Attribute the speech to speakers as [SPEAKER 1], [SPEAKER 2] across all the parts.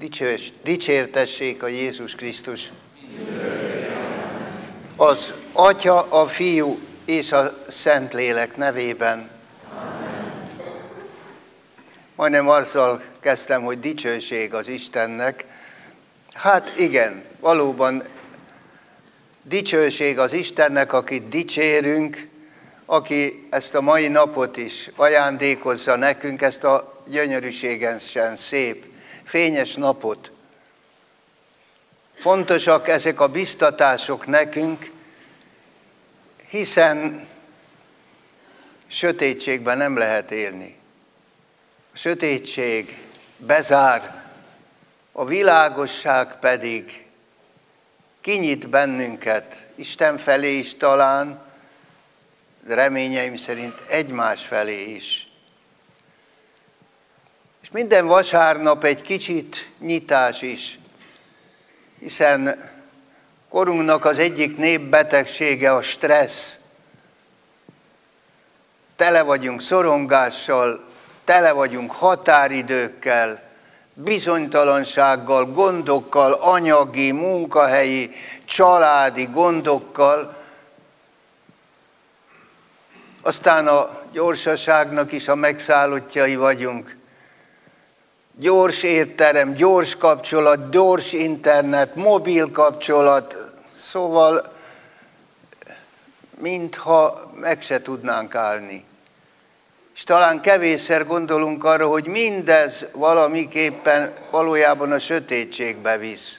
[SPEAKER 1] Dicsértessék a Jézus Krisztus. Az Atya, a Fiú és a Szentlélek nevében. Majdnem azzal kezdtem, hogy dicsőség az Istennek. Hát igen, valóban dicsőség az Istennek, akit dicsérünk, aki ezt a mai napot is ajándékozza nekünk, ezt a gyönyörűségesen szép, fényes napot. Fontosak ezek a biztatások nekünk, hiszen sötétségben nem lehet élni. A sötétség bezár, a világosság pedig kinyit bennünket Isten felé is talán, de reményeim szerint egymás felé is. És minden vasárnap egy kicsit nyitás is, hiszen korunknak az egyik népbetegsége a stressz. Tele vagyunk szorongással, tele vagyunk határidőkkel, bizonytalansággal, gondokkal, anyagi, munkahelyi, családi gondokkal. Aztán a gyorsaságnak is a megszállottjai vagyunk. Gyors étterem, gyors kapcsolat, gyors internet, mobil kapcsolat, szóval mintha meg se tudnánk állni. És talán kevésszer gondolunk arra, hogy mindez valamiképpen valójában a sötétségbe visz.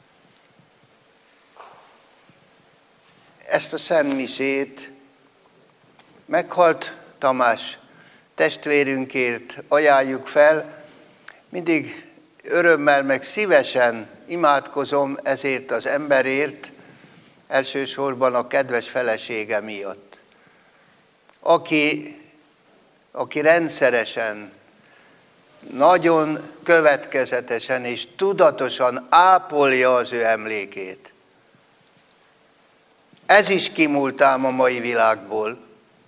[SPEAKER 1] Ezt a szentmisét meghalt Tamás testvérünkért ajánljuk fel. Mindig örömmel meg szívesen imádkozom ezért az emberért, elsősorban a kedves felesége miatt, aki rendszeresen, nagyon következetesen és tudatosan ápolja az ő emlékét. Ez is kimúlt ám a mai világból.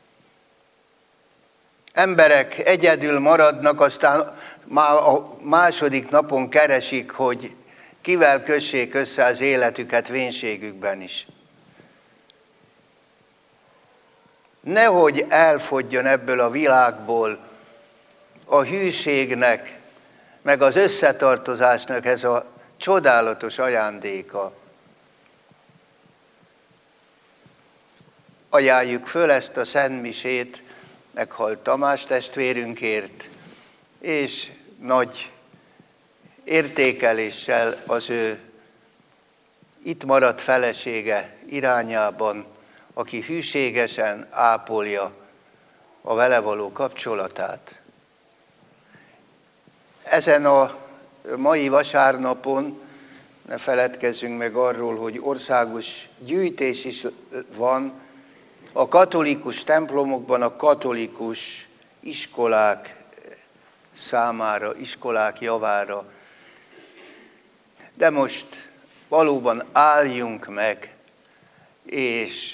[SPEAKER 1] Emberek egyedül maradnak, aztán már a második napon keresik, hogy kivel kössék össze az életüket vénségükben is. Nehogy elfogjon ebből a világból a hűségnek, meg az összetartozásnak ez a csodálatos ajándéka. Ajánljuk föl ezt a szentmisét meghalt Tamás testvérünkért, és nagy értékeléssel az ő itt maradt felesége irányában, aki hűségesen ápolja a vele való kapcsolatát. Ezen a mai vasárnapon ne feledkezzünk meg arról, hogy országos gyűjtés is van a katolikus templomokban, a katolikus iskolák számára, iskolák javára. De most valóban álljunk meg, és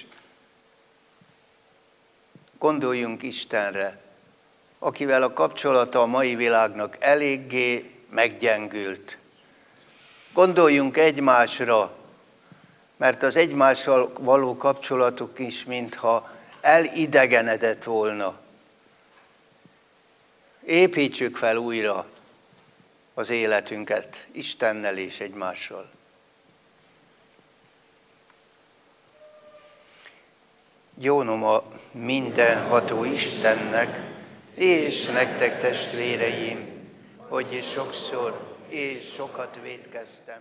[SPEAKER 1] gondoljunk Istenre, akivel a kapcsolata a mai világnak eléggé meggyengült. Gondoljunk egymásra, mert az egymással való kapcsolatuk is mintha elidegenedett volna. Építsük fel újra az életünket Istennel és egymással. Gyónom a mindenható Istennek, és nektek testvéreim, hogy sokszor és sokat vétkeztem.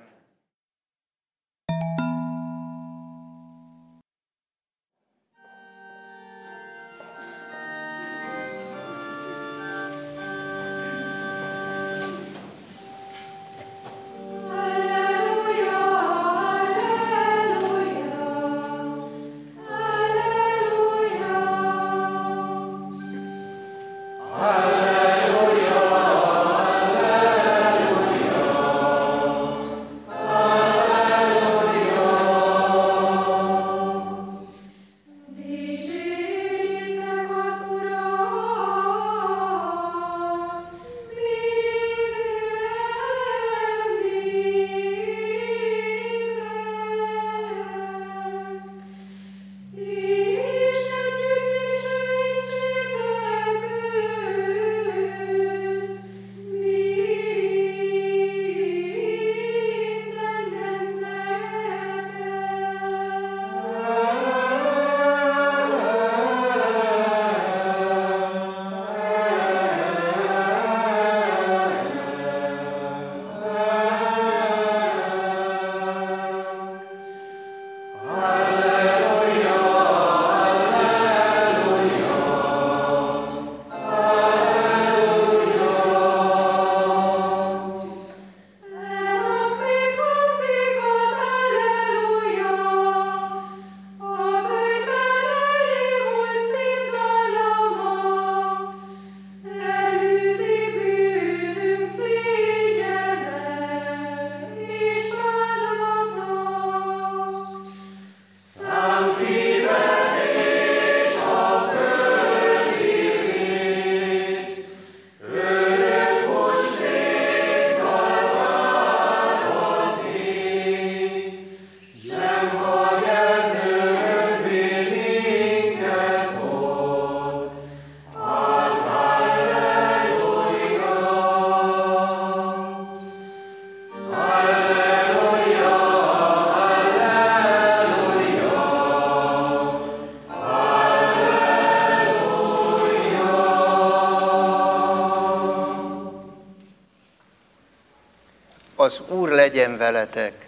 [SPEAKER 1] Az Úr legyen veletek.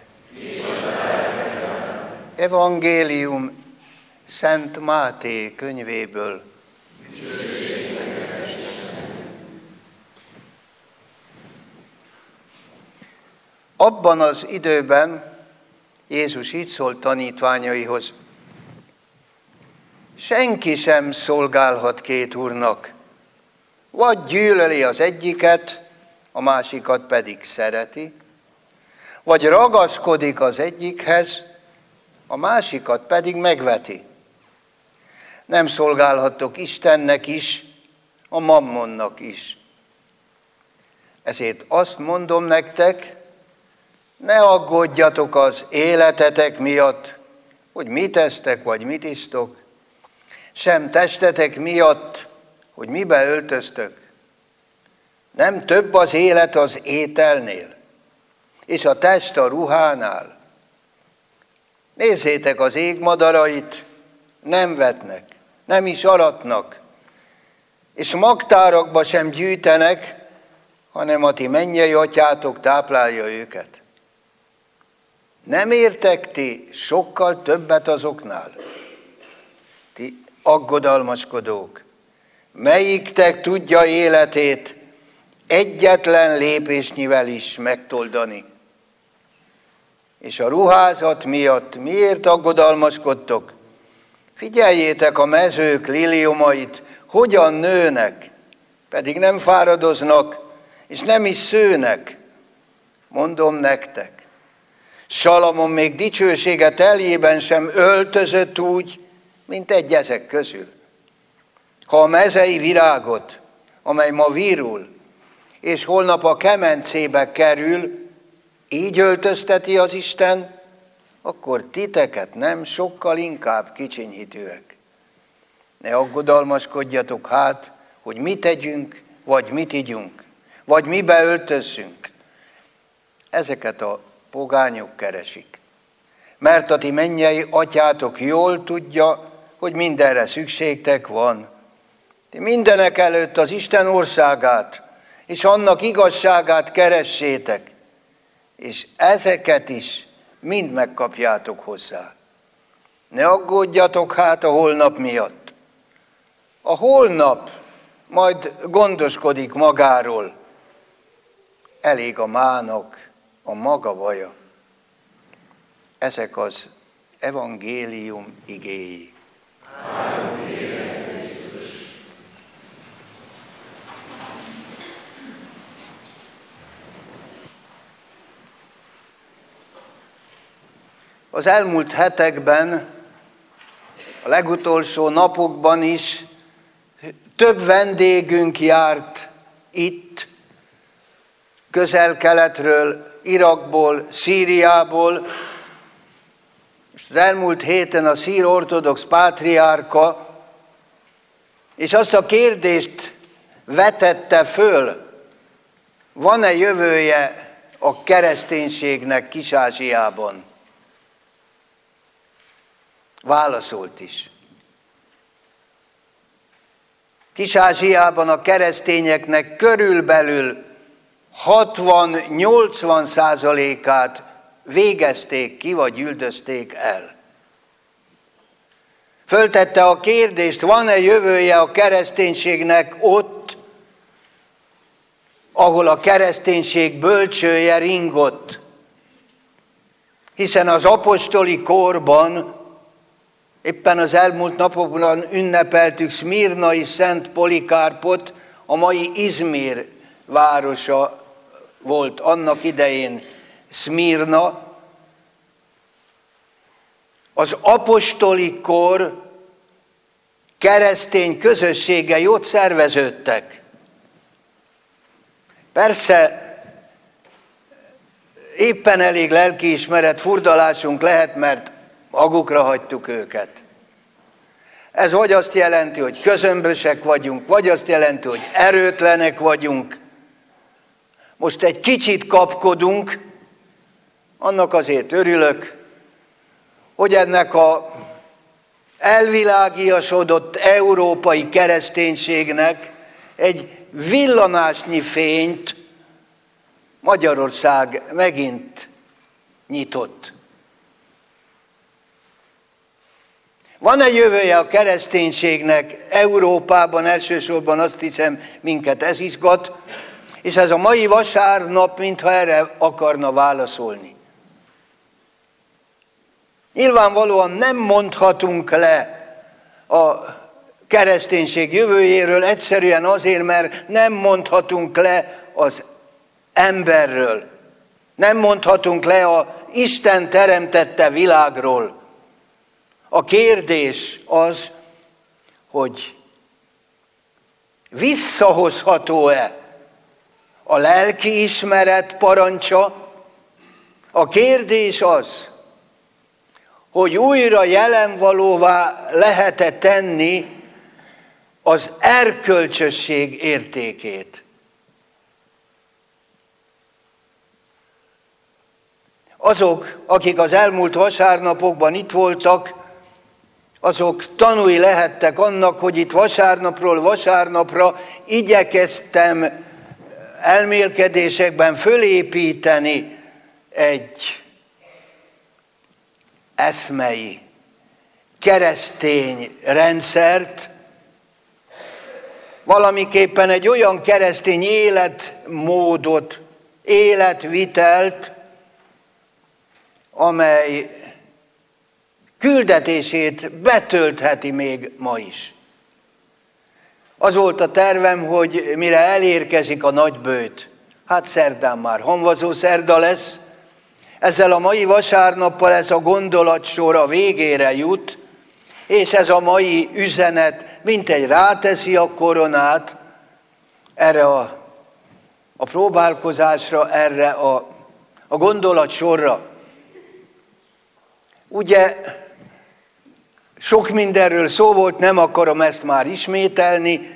[SPEAKER 1] Evangélium Szent Máté könyvéből. Abban az időben Jézus így szólt tanítványaihoz: senki sem szolgálhat két úrnak, vagy gyűlöli az egyiket, a másikat pedig szereti, vagy ragaszkodik az egyikhez, a másikat pedig megveti. Nem szolgálhattok Istennek is, a mammonnak is. Ezért azt mondom nektek, ne aggódjatok az életetek miatt, hogy mit esztek vagy mit isztok, sem testetek miatt, hogy mibe öltöztök. Nem több az élet az ételnél, és a test a ruhánál. Nézzétek az ég madarait, nem vetnek, nem is aratnak, és magtárakba sem gyűjtenek, hanem a ti mennyei atyátok táplálja őket. Nem értek ti sokkal többet azoknál? Ti aggodalmaskodók, melyiktek tudja életét egyetlen lépésnyivel is megtoldani? És a ruházat miatt miért aggodalmaskodtok? Figyeljétek a mezők liliomait, hogyan nőnek, pedig nem fáradoznak, és nem is szőnek. Mondom nektek, Salamon még dicsősége teljében sem öltözött úgy, mint egy ezek közül. Ha a mezei virágot, amely ma virul, és holnap a kemencébe kerül, így öltözteti az Isten, akkor titeket nem sokkal inkább kicsinyhitőek. Ne aggodalmaskodjatok hát, hogy mit tegyünk, vagy mit igyunk, vagy mibe öltözzünk. Ezeket a pogányok keresik. Mert a ti mennyei atyátok jól tudja, hogy mindenre szükségtek van. Ti mindenek előtt az Isten országát, és annak igazságát keressétek, és ezeket is mind megkapjátok hozzá. Ne aggódjatok hát a holnap miatt. A holnap majd gondoskodik magáról. Elég a mának a maga baja. Ezek az evangélium igéi. Az elmúlt hetekben, a legutolsó napokban is több vendégünk járt itt, Közel-Keletről, Irakból, Szíriából, és az elmúlt héten a szír ortodox pátriárka, és azt a kérdést vetette föl, van-e jövője a kereszténységnek Kis-Ázsiában? Válaszolt is. Kis-Ázsiában a keresztényeknek körülbelül 60-80%-át végezték ki, vagy üldözték el. Föltette a kérdést, van-e jövője a kereszténységnek ott, ahol a kereszténység bölcsője ringott. Hiszen az apostoli korban, éppen az elmúlt napokban ünnepeltük Szmirnai Szent Polikárpot, a mai Izmir városa volt annak idején Szmirna. Az apostoli kor keresztény közösségei ott szerveződtek. Persze éppen elég lelkiismeret furdalásunk lehet, mert magukra hagytuk őket. Ez vagy azt jelenti, hogy közömbösek vagyunk, vagy azt jelenti, hogy erőtlenek vagyunk. Most egy kicsit kapkodunk, annak azért örülök, hogy ennek a elvilágiasodott európai kereszténységnek egy villanásnyi fényt Magyarország megint nyitott. Van-e jövője a kereszténységnek Európában? Elsősorban azt hiszem, minket ez izgat, és ez a mai vasárnap mintha erre akarna válaszolni. Nyilvánvalóan nem mondhatunk le a kereszténység jövőjéről, egyszerűen azért, mert nem mondhatunk le az emberről. Nem mondhatunk le a Isten teremtette világról. A kérdés az, hogy visszahozható-e a lelki ismeret parancsa? A kérdés az, hogy újra jelenvalóvá lehet-e tenni az erkölcsösség értékét. Azok, akik az elmúlt vasárnapokban itt voltak, azok tanúi lehettek annak, hogy itt vasárnapról vasárnapra igyekeztem elmélkedésekben fölépíteni egy eszmei, keresztény rendszert, valamiképpen egy olyan keresztény életmódot, életvitelt, amely küldetését betöltheti még ma is. Az volt a tervem, hogy mire elérkezik a nagybőjt, hát szerdán már hamvazó szerda lesz, ezzel a mai vasárnappal ez a gondolatsor a végére jut, és ez a mai üzenet mintegy ráteszi a koronát erre a próbálkozásra, erre a gondolatsorra. Ugye sok mindenről szó volt, nem akarom ezt már ismételni.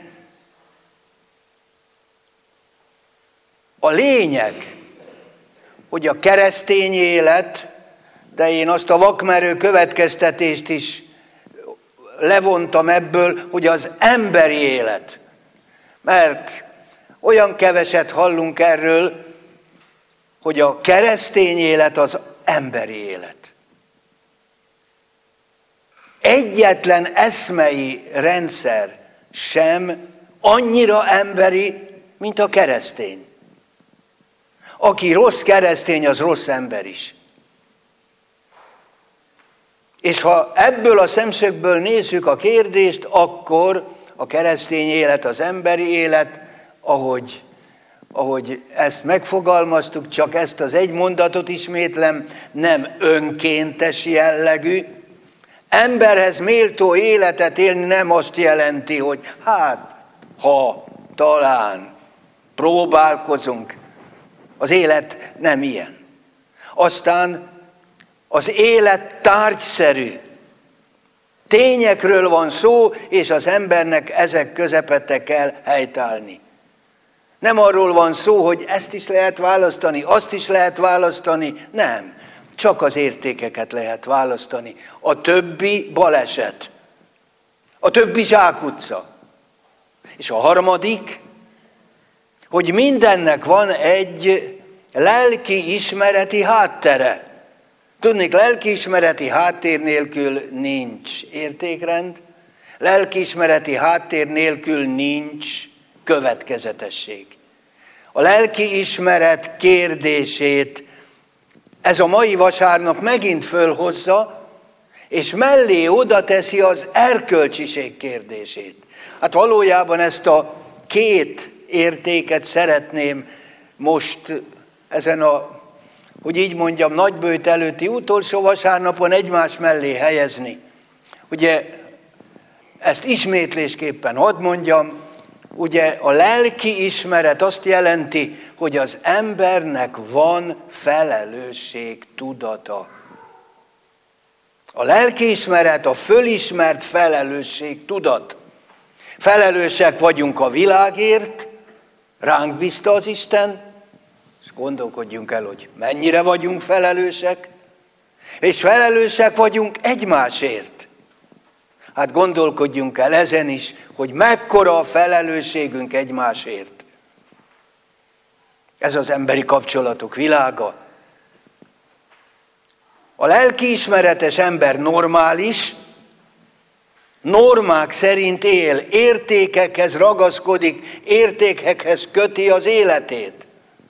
[SPEAKER 1] A lényeg, hogy a keresztény élet, de én azt a vakmerő következtetést is levontam ebből, hogy az emberi élet. Mert olyan keveset hallunk erről, hogy a keresztény élet az emberi élet. Egyetlen eszmei rendszer sem annyira emberi, mint a keresztény. Aki rossz keresztény, az rossz ember is. És ha ebből a szemszögből nézzük a kérdést, akkor a keresztény élet, az emberi élet, ahogy ezt megfogalmaztuk, csak ezt az egy mondatot ismétlem, nem önkéntes jellegű. Emberhez méltó életet élni nem azt jelenti, hogy talán próbálkozunk. Az élet nem ilyen. Aztán az élet tárgyszerű. Tényekről van szó, és az embernek ezek közepette kell helytállni. Nem arról van szó, hogy ezt is lehet választani, azt is lehet választani, nem. Csak az értékeket lehet választani. A többi baleset. A többi zsákutca. És a harmadik, hogy mindennek van egy lelki ismereti háttere. Tudnék, lelkiismereti háttér nélkül nincs értékrend, lelkiismereti háttér nélkül nincs következetesség. A lelkiismeret kérdését ez a mai vasárnap megint fölhozza, és mellé oda teszi az erkölcsiség kérdését. Hát valójában ezt a két értéket szeretném most ezen hogy így mondjam, nagybőjt előtti utolsó vasárnapon egymás mellé helyezni. Ugye ezt ismétlésképpen hadd mondjam, ugye a lelki ismeret azt jelenti, hogy az embernek van felelősség tudata. A lelkiismeret a fölismert felelősség tudat. Felelősek vagyunk a világért, ránk bízta az Isten, és gondolkodjunk el, hogy mennyire vagyunk felelősek, és felelősek vagyunk egymásért. Hát gondolkodjunk el ezen is, hogy mekkora a felelősségünk egymásért. Ez az emberi kapcsolatok világa. A lelkiismeretes ember normális, normák szerint él, értékekhez ragaszkodik, értékekhez köti az életét.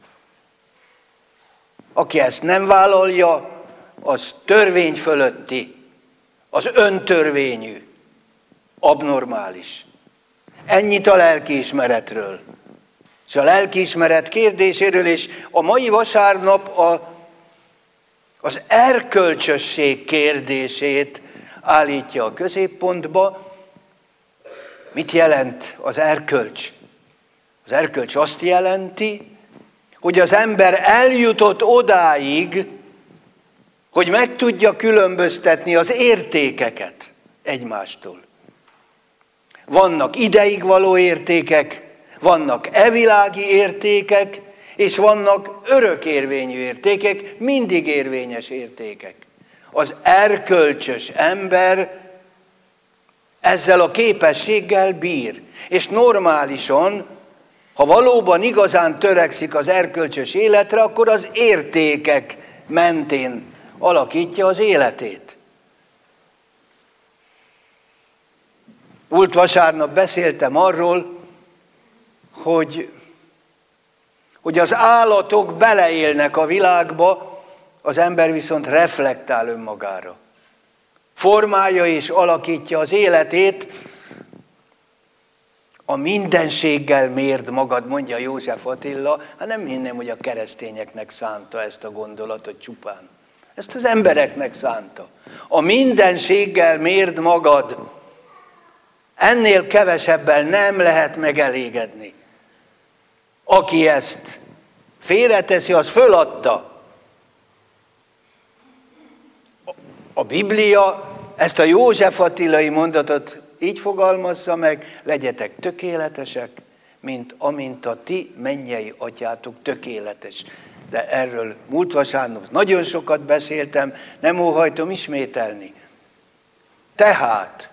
[SPEAKER 1] Aki ezt nem vállalja, az törvény fölötti, az öntörvényű, abnormális. Ennyit a lelkiismeretről. És a lelkiismeret kérdéséről, és a mai vasárnap az erkölcsösség kérdését állítja a középpontba. Mit jelent az erkölcs? Az erkölcs azt jelenti, hogy az ember eljutott odáig, hogy meg tudja különböztetni az értékeket egymástól. Vannak ideig való értékek, vannak evilági értékek, és vannak örökérvényű értékek, mindig érvényes értékek. Az erkölcsös ember ezzel a képességgel bír, és normálisan, ha valóban igazán törekszik az erkölcsös életre, akkor az értékek mentén alakítja az életét. Múlt vasárnap beszéltem arról, hogy az állatok beleélnek a világba, az ember viszont reflektál önmagára. Formálja és alakítja az életét, a mindenséggel mérd magad, mondja József Attila. Hát nem hinném, hogy a keresztényeknek szánta ezt a gondolatot csupán. Ezt az embereknek szánta. A mindenséggel mérd magad. Ennél kevesebben nem lehet megelégedni. Aki ezt félreteszi, az föladta. A Biblia ezt a József Attilai mondatot így fogalmazza meg: legyetek tökéletesek, mint amint a ti mennyei atyátok tökéletes. De erről múlt vasárnap nagyon sokat beszéltem, nem óhajtom ismételni. Tehát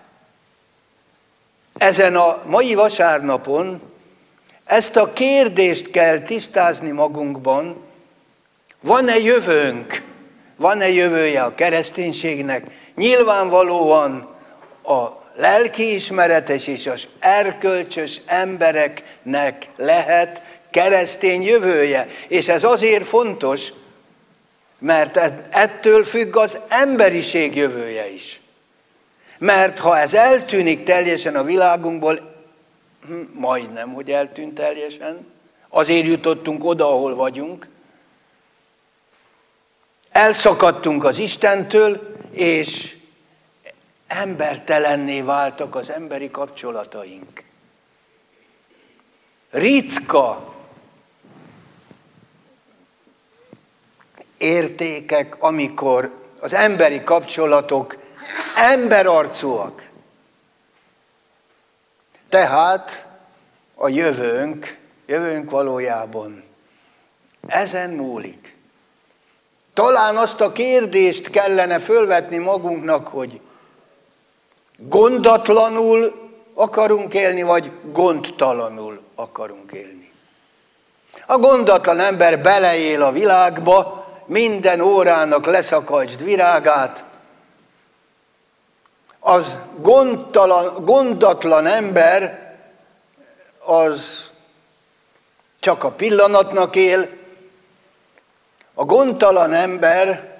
[SPEAKER 1] ezen a mai vasárnapon ezt a kérdést kell tisztázni magunkban: van-e jövőnk? Van-e jövője a kereszténységnek? Nyilvánvalóan a lelkiismeretes és az erkölcsös embereknek lehet keresztény jövője. És ez azért fontos, mert ettől függ az emberiség jövője is. Mert ha ez eltűnik teljesen a világunkból, majdnem, hogy eltűnt teljesen, azért jutottunk oda, ahol vagyunk, elszakadtunk az Istentől, és embertelenné váltak az emberi kapcsolataink. Ritka értékek, amikor az emberi kapcsolatok emberarcúak. Tehát a jövőnk valójában ezen múlik. Talán azt a kérdést kellene fölvetni magunknak, hogy gondatlanul akarunk élni, vagy gondtalanul akarunk élni. A gondatlan ember beleél a világba, minden órának leszakajtsd virágát. Az gondatlan ember az csak a pillanatnak él. A gondtalan ember,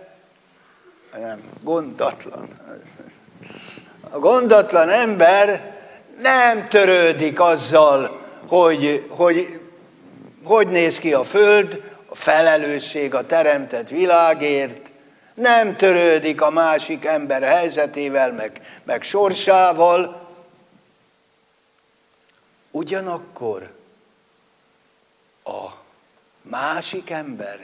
[SPEAKER 1] a gondatlan ember nem törődik azzal, hogy néz ki a föld, a felelősség a teremtett világért, nem törődik a másik ember helyzetével, meg sorsával. Ugyanakkor a másik ember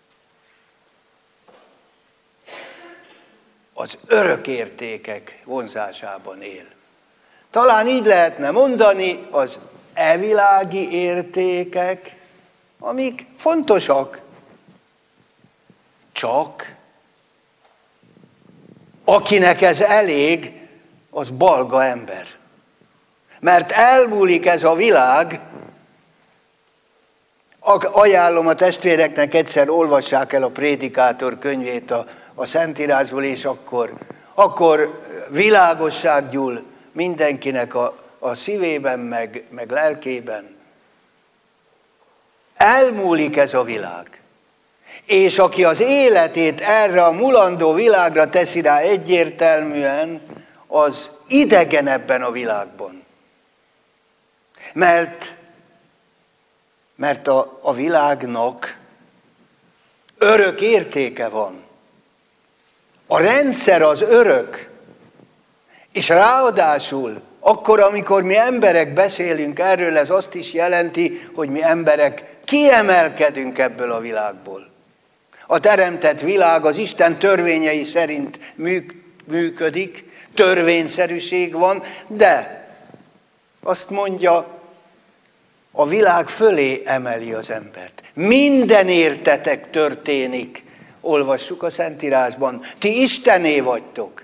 [SPEAKER 1] az örökértékek vonzásában él. Talán így lehetne mondani, az evilági értékek, amik fontosak, csak akinek ez elég, az balga ember. Mert elmúlik ez a világ, Ajánlom a testvéreknek, egyszer olvassák el a Prédikátor könyvét a Szentírásból, és akkor világosság gyúl mindenkinek a szívében, meg lelkében. Elmúlik ez a világ. És aki az életét erre a mulandó világra teszi rá egyértelműen, az idegen ebben a világban. Mert a világnak örök értéke van. A rendszer az örök, és ráadásul akkor, amikor mi emberek beszélünk erről, ez azt is jelenti, hogy mi emberek kiemelkedünk ebből a világból. A teremtett világ az Isten törvényei szerint működik, törvényszerűség van, de azt mondja, a világ fölé emeli az embert. Minden értetek történik, olvassuk a Szentírásban. Ti Istené vagytok.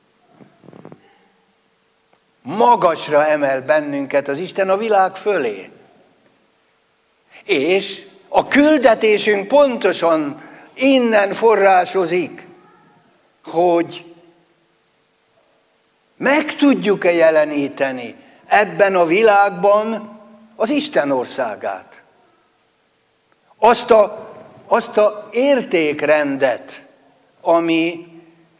[SPEAKER 1] Magasra emel bennünket az Isten a világ fölé. És a küldetésünk pontosan innen forrásozik, hogy meg tudjuk-e jeleníteni ebben a világban az Isten országát. Azt a értékrendet, ami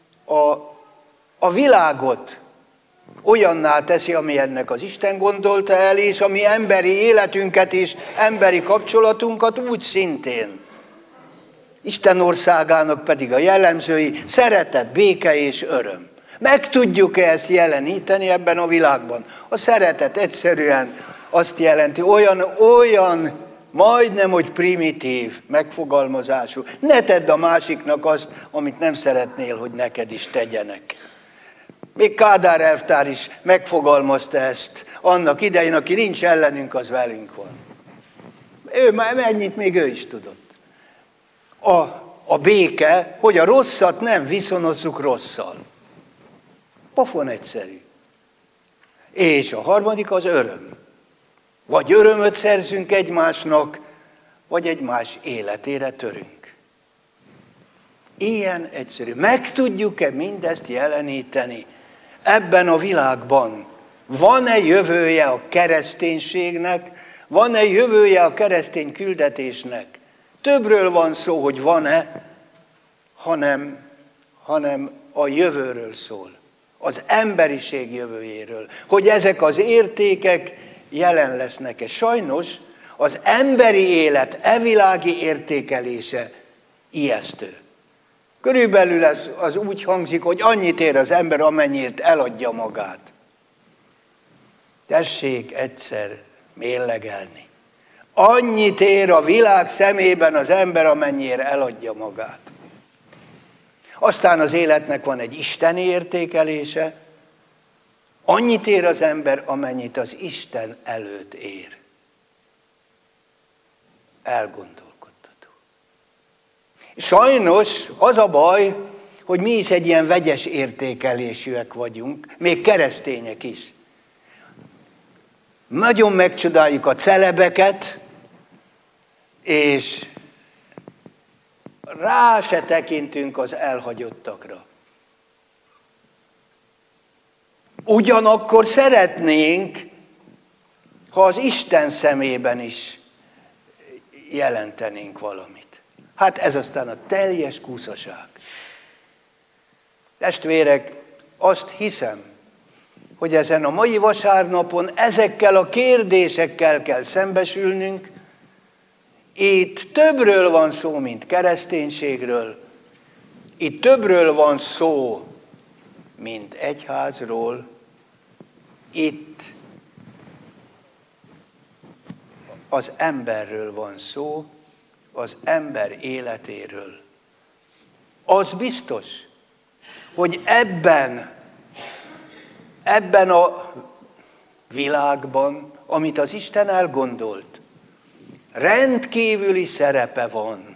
[SPEAKER 1] a világot olyanná teszi, ami ennek az Isten gondolta el, és ami emberi életünket és emberi kapcsolatunkat úgy szintén. Isten országának pedig a jellemzői szeretet, béke és öröm. Meg tudjuk-e ezt jeleníteni ebben a világban? A szeretet egyszerűen azt jelenti, olyan majdnem, hogy primitív megfogalmazású. Ne tedd a másiknak azt, amit nem szeretnél, hogy neked is tegyenek. Még Kádár elvtár is megfogalmazta ezt annak idején, aki nincs ellenünk, az velünk van. Ennyit még ő is tudott. A béke, hogy a rosszat nem viszonozzuk rosszal. Pofon egyszerű. És a harmadik az öröm. Vagy örömöt szerzünk egymásnak, vagy egymás életére törünk. Ilyen egyszerű. Meg tudjuk-e mindezt jeleníteni ebben a világban? Van-e jövője a kereszténységnek? Van-e jövője a keresztény küldetésnek? Többről van szó, hogy van-e, hanem a jövőről szól. Az emberiség jövőjéről. Hogy ezek az értékek jelen lesznek-e. Sajnos az emberi élet evilági értékelése ijesztő. Körülbelül az úgy hangzik, hogy annyit ér az ember, amennyit eladja magát. Tessék egyszer mérlegelni. Annyit ér a világ szemében az ember, amennyire eladja magát. Aztán az életnek van egy isteni értékelése. Annyit ér az ember, amennyit az Isten előtt ér. Elgondolkodtató. Sajnos az a baj, hogy mi is egy ilyen vegyes értékelésűek vagyunk, még keresztények is. Nagyon megcsodáljuk a celebeket, és rá se tekintünk az elhagyottakra. Ugyanakkor szeretnénk, ha az Isten szemében is jelentenénk valamit. Hát ez aztán a teljes kúszaság. Testvérek, azt hiszem, hogy ezen a mai vasárnapon ezekkel a kérdésekkel kell szembesülnünk. Itt többről van szó, mint kereszténységről. Itt többről van szó, mint egyházról. Itt az emberről van szó, az ember életéről. Az biztos, hogy ebben a világban, amit az Isten elgondolt, rendkívüli szerepe van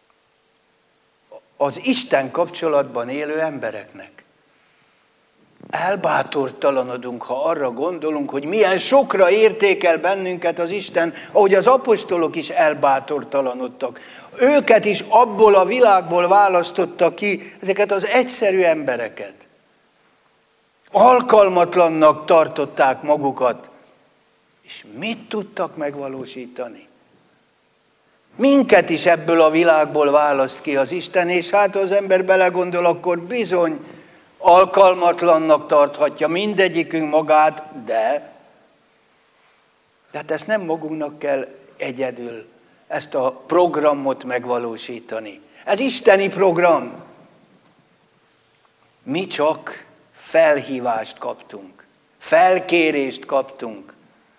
[SPEAKER 1] az Isten kapcsolatban élő embereknek. elbátortalanodunk, ha arra gondolunk, hogy milyen sokra értékel bennünket az Isten, ahogy az apostolok is elbátortalanodtak. Őket is abból a világból választotta ki, ezeket az egyszerű embereket. Alkalmatlannak tartották magukat, és mit tudtak megvalósítani? Minket is ebből a világból választ ki az Isten, és hát az ember belegondol, akkor bizony alkalmatlannak tarthatja mindegyikünk magát, de hát ezt nem magunknak kell egyedül ezt a programot megvalósítani. Ez isteni program. Mi csak felhívást kaptunk, felkérést kaptunk,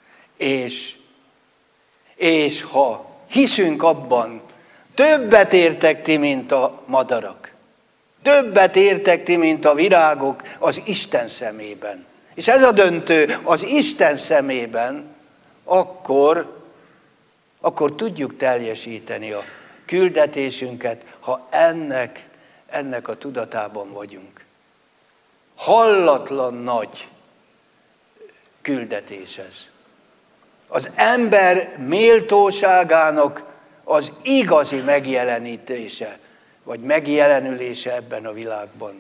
[SPEAKER 1] és ha hiszünk abban, többet értek ti, mint a madarak. Többet értek ti, mint a virágok az Isten szemében. És ez a döntő, az Isten szemében, akkor tudjuk teljesíteni a küldetésünket, ha ennek a tudatában vagyunk. Hallatlan nagy küldetés ez. Az ember méltóságának az igazi megjelenítése, vagy megjelenülése ebben a világban.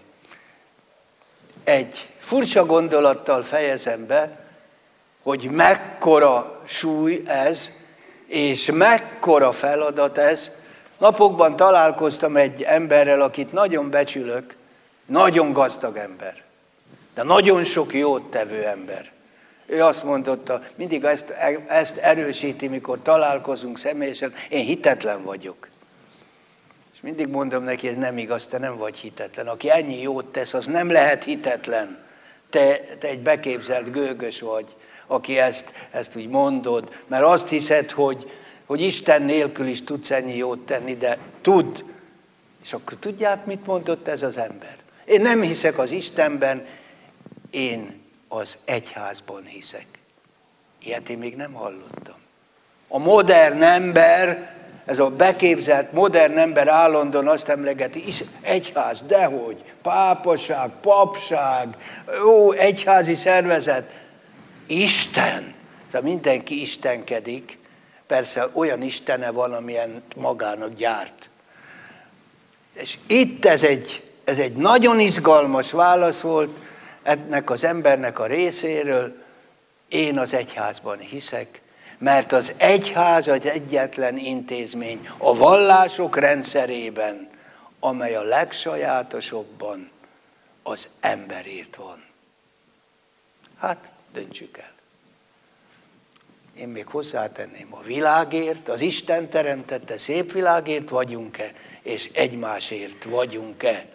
[SPEAKER 1] Egy furcsa gondolattal fejezem be, hogy mekkora súly ez, és mekkora feladat ez. Napokban találkoztam egy emberrel, akit nagyon becsülök, nagyon gazdag ember, de nagyon sok jót tevő ember. Ő azt mondotta, mindig ezt erősíti, mikor találkozunk személyesen, én hitetlen vagyok. És mindig mondom neki, ez nem igaz, te nem vagy hitetlen. Aki ennyi jót tesz, az nem lehet hitetlen. Te egy beképzelt gőgös vagy, aki ezt úgy mondod, mert azt hiszed, hogy Isten nélkül is tudsz ennyi jót tenni, de tudd. És akkor tudják, mit mondott ez az ember? Én nem hiszek az Istenben, én az egyházban hiszek. Ilyet én még nem hallottam. A modern ember, ez a beképzelt modern ember állandóan azt emlegeti, egyház, dehogy, pápaság, papság, egyházi szervezet. Isten! Szóval mindenki istenkedik, persze olyan istene van, amilyen magának gyárt. És itt ez egy nagyon izgalmas válasz volt ennek az embernek a részéről, én az egyházban hiszek, mert az egyház az egyetlen intézmény a vallások rendszerében, amely a legsajátosabban az emberért van. Hát, döntsük el. Én még hozzátenném, a világért, az Isten teremtette szép világért vagyunk-e, és egymásért vagyunk-e?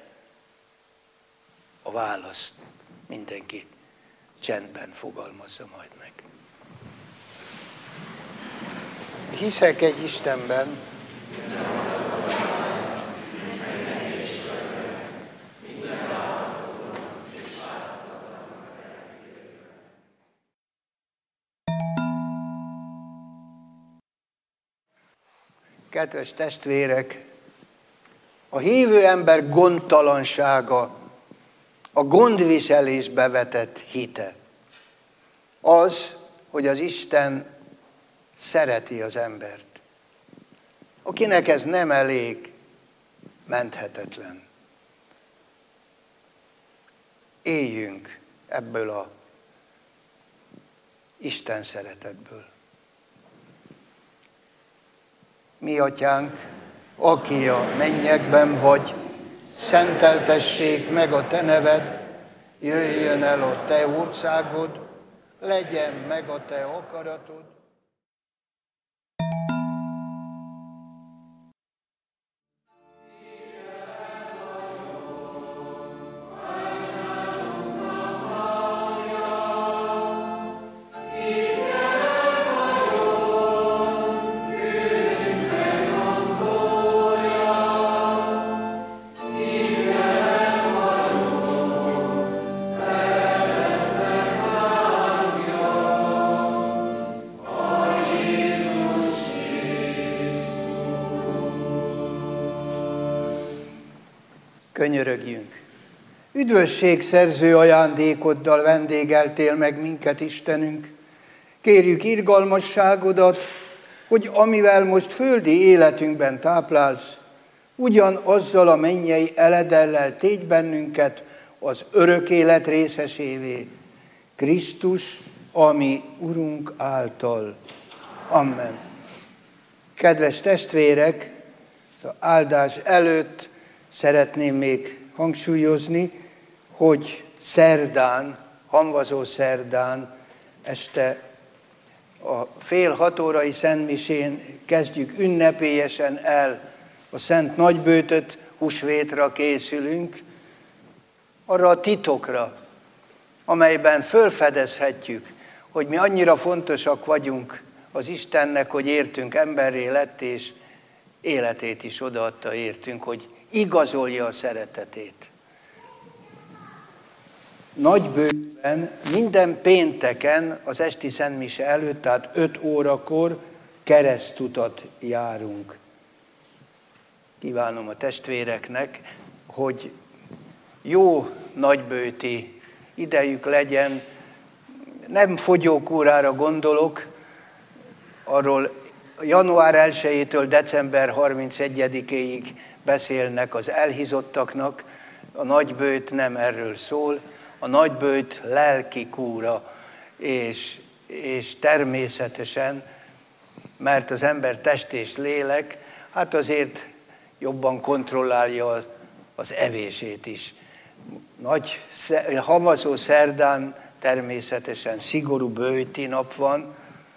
[SPEAKER 1] A választ mindenki csendben fogalmazza majd meg. Hiszek egy Istenben, kedves testvérek, a hívő ember gondtalansága, a gondviselésbe vetett hite. Az, hogy az Isten szereti az embert. Akinek ez nem elég, menthetetlen. Éljünk ebből a Isten szeretetből. Mi atyánk, aki a mennyekben vagy, szenteltessék meg a te neved, jöjjön el a te országod, legyen meg a te akaratod. Könyörögjünk. Üdvösségszerző ajándékoddal vendégeltél meg minket, Istenünk. Kérjük irgalmasságodat, hogy amivel most földi életünkben táplálsz, ugyanazzal a mennyei eledellel tégy bennünket az örök élet részesévé, Krisztus, ami Urunk által. Amen. Kedves testvérek, az áldás előtt szeretném még hangsúlyozni, hogy szerdán, hamvazó szerdán este a 5:30 szentmisén kezdjük ünnepélyesen el a Szent Nagybőtöt, húsvétra készülünk, arra a titokra, amelyben fölfedezhetjük, hogy mi annyira fontosak vagyunk az Istennek, hogy értünk, emberré lett, és életét is odaadta értünk, hogy igazolja a szeretetét. Nagybőtben minden pénteken az esti szentmise előtt, tehát 5 órakor keresztutat járunk. Kívánom a testvéreknek, hogy jó nagybőti idejük legyen. Nem fogyókúrára gondolok, arról január 1-től december 31-ig beszélnek az elhízottaknak. A nagybőt nem erről szól. A nagybőt lelki kúra, és természetesen, mert az ember test és lélek, hát azért jobban kontrollálja az evését is. Hamvazó szerdán természetesen szigorú bőti nap van,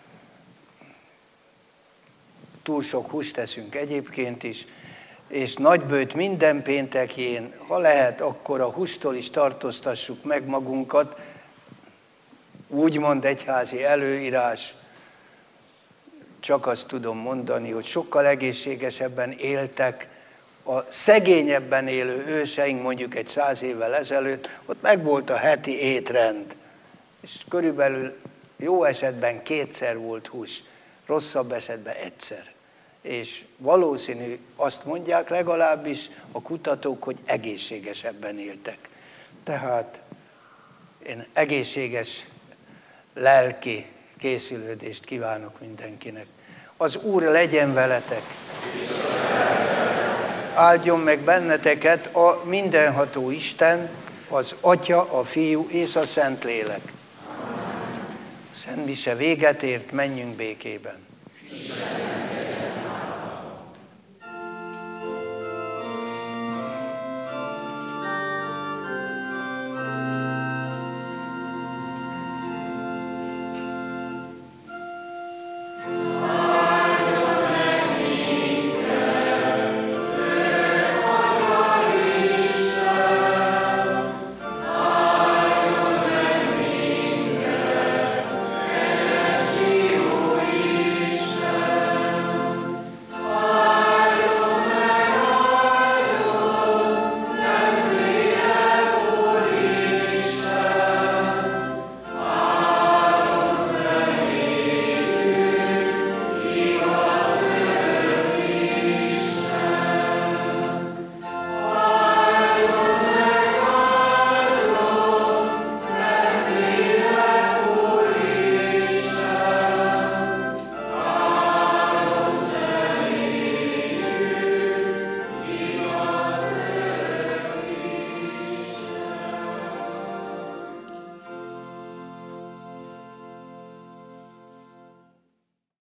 [SPEAKER 1] túl sok húst teszünk egyébként is, és nagybőt minden péntekjén, ha lehet, akkor a hústól is tartóztassuk meg magunkat, úgymond egyházi előírás. Csak azt tudom mondani, hogy sokkal egészségesebben éltek a szegényebben élő őseink, mondjuk egy 100 évvel ezelőtt, ott megvolt a heti étrend, és körülbelül jó esetben 2-szer volt hús, rosszabb esetben 1-szer. És valószínű, azt mondják legalábbis a kutatók, hogy egészségesebben éltek. Tehát én egészséges lelki készülődést kívánok mindenkinek. Az Úr legyen veletek! Áldjon meg benneteket a mindenható Isten, az Atya, a Fiú és a Szentlélek. A szentmise véget ért, menjünk békében.